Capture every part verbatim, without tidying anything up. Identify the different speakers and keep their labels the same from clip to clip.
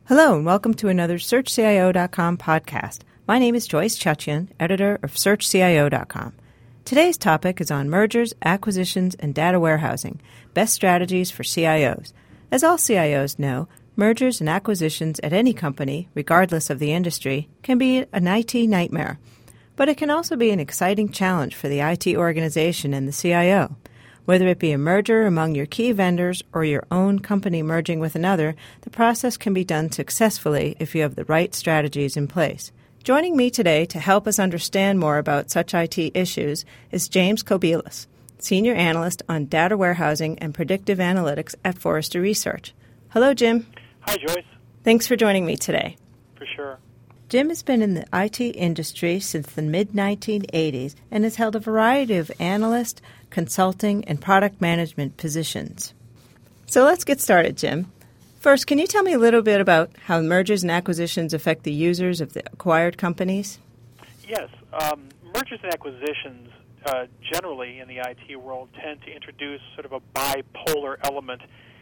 Speaker 1: Hello, and welcome to another Search C I O dot com podcast. My name is Joyce Chutchian, editor of Search C I O dot com. Today's topic is on mergers, acquisitions, and data warehousing, best strategies for C I Os. As all C I Os know, mergers and acquisitions at any company, regardless of the industry, can be an I T nightmare. But it can also be an exciting challenge for the I T organization and the C I O. Whether it be a merger among your key vendors or your own company merging with another, the process can be done successfully if you have the right strategies in place. Joining me today to help us understand more about such I T issues is James Kobielus, Senior Analyst on Data Warehousing and Predictive Analytics at Forrester Research. Hello, Jim.
Speaker 2: Hi, Joyce.
Speaker 1: Thanks for joining me today.
Speaker 2: For sure.
Speaker 1: Jim has been in the I T industry since the mid nineteen eighties and has held a variety of analyst, consulting, and product management positions. So let's get started, Jim. First, can you tell me a little bit about how mergers and acquisitions affect the users of the acquired companies?
Speaker 2: Yes. Um, mergers and acquisitions uh, generally in the I T world tend to introduce sort of a bipolar element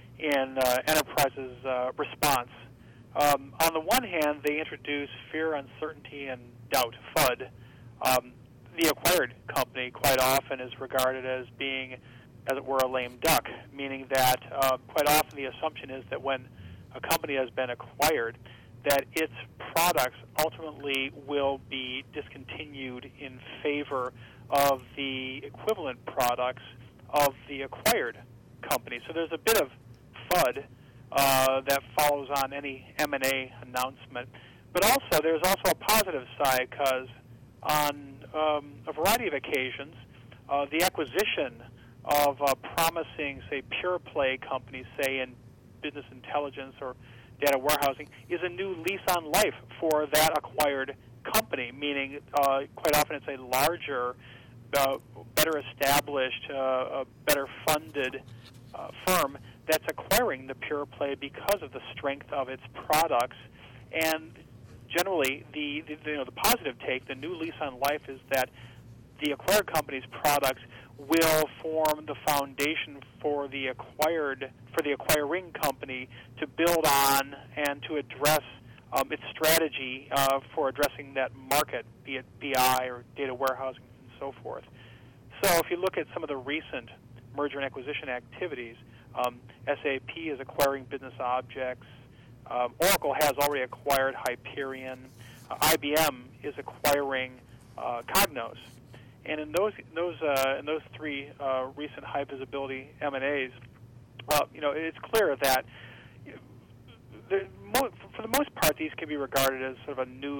Speaker 2: in uh, enterprises' uh, response. Um, on the one hand, they introduce fear, uncertainty, and doubt, FUD. Um, the acquired company quite often is regarded as being, as it were, a lame duck, meaning that uh, quite often the assumption is that when a company has been acquired, that its products ultimately will be discontinued in favor of the equivalent products of the acquired company. So there's a bit of FUD Uh, that follows on any M and A announcement. But also, there's also a positive side because on um, a variety of occasions, uh, the acquisition of uh, promising, say, pure-play companies, say, in business intelligence or data warehousing, is a new lease on life for that acquired company, meaning uh, quite often it's a larger, uh, better established, uh, better funded uh, firm that's acquiring the pure play because of the strength of its products. And generally, the, the you know the positive take, the new lease on life, is that the acquired company's products will form the foundation for the acquired for the acquiring company to build on and to address um, its strategy uh, for addressing that market, be it B I or data warehousing and so forth. So if you look at some of the recent merger and acquisition activities, Um, S A P is acquiring Business Objects. Um, Oracle has already acquired Hyperion. Uh, I B M is acquiring uh, Cognos. And in those those uh, in those three uh, recent high visibility M and A's, uh, you know, it's clear that you know, for the most part these can be regarded as sort of a new